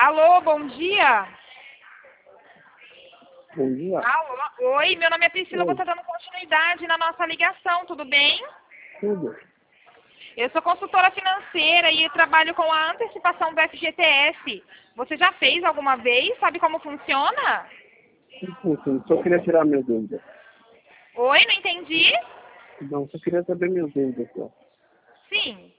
Alô, bom dia. Bom dia. Alô, oi, meu nome é Priscila, Oi. você dando continuidade na nossa ligação, tudo bem? Tudo. Eu sou consultora financeira e trabalho com a antecipação do FGTS. Você já fez alguma vez? Sabe como funciona? Sim. Só queria tirar minha dúvida. Oi, não entendi? Não, só queria saber minhas dúvidas. Só. Sim.